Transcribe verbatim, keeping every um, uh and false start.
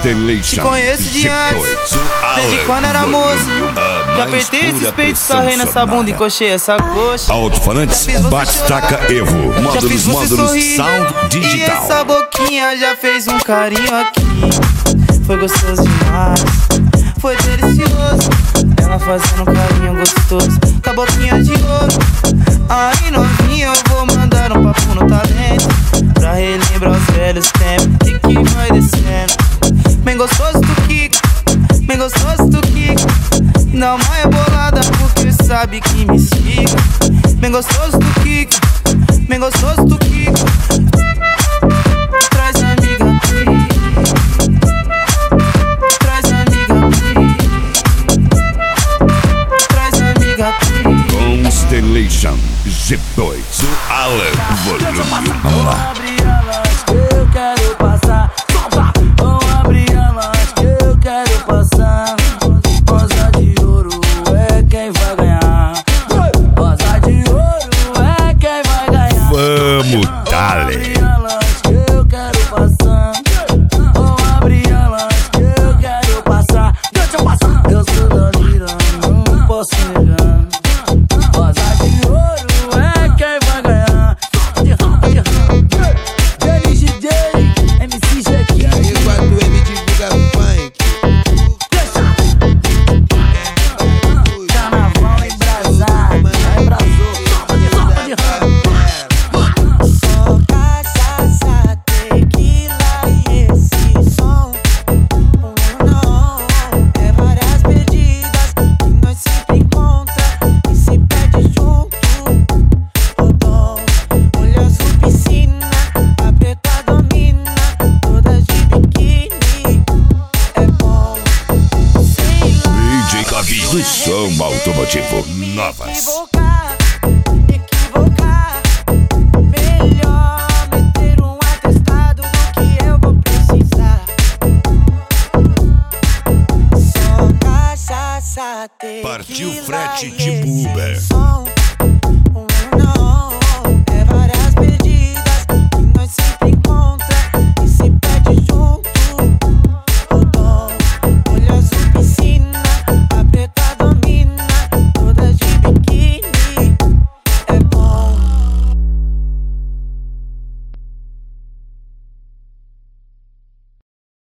Te conheço de antes, desde quando era moço. Já apertei esses peitos, sarrei nessa bunda, encoxei essa coxa. Alto-falantes, Batistaca Evo. Módulos, módulos, sound digital. E essa boquinha já fez um carinho aqui. Foi gostoso demais, foi delicioso. Ela fazendo um carinho gostoso, com a boquinha de ouro. Aí novinha, eu vou mandar um papo no talento, pra relembrar os velhos tempos, e que vai descendo. Bem gostoso do Kiko, bem gostoso do Kiko. Dá uma rebolada porque sabe que me siga. Bem gostoso do Kiko, bem gostoso do Kiko. Traz amiga aqui, traz amiga aqui, traz amiga aqui. Constellation G dois, o Alan Volume. Vamos lá. Eu quero passar. Vamos abrir elas que eu quero passar. Rosa de ouro é quem vai ganhar. Rosa de ouro é quem vai ganhar. Vamos, dale. Eu quero passar. Vamos abrir elas que eu quero passar. Deixa eu passar. Eu sou da lira, não posso negar. Rosa de ouro é quem vai ganhar. Dennis D J, M C Jequinho. E aí, quatro M divulga o funk. Carnaval embrasado, embrasou. Sopa de ramo. Só cachaça, tequila e esse som. Um não, é várias pedidas que nós sempre encontra e se pede junto. O dom, olha azul piscina, a preta domina, todas de biquíni. É bom, sei lá. D J Cavi do som automotivo novas. Equivocar, equivocar. Melhor meter um atestado do que eu vou precisar. Só cachaça, tequila Partiu frete e tipo esse Uber. som.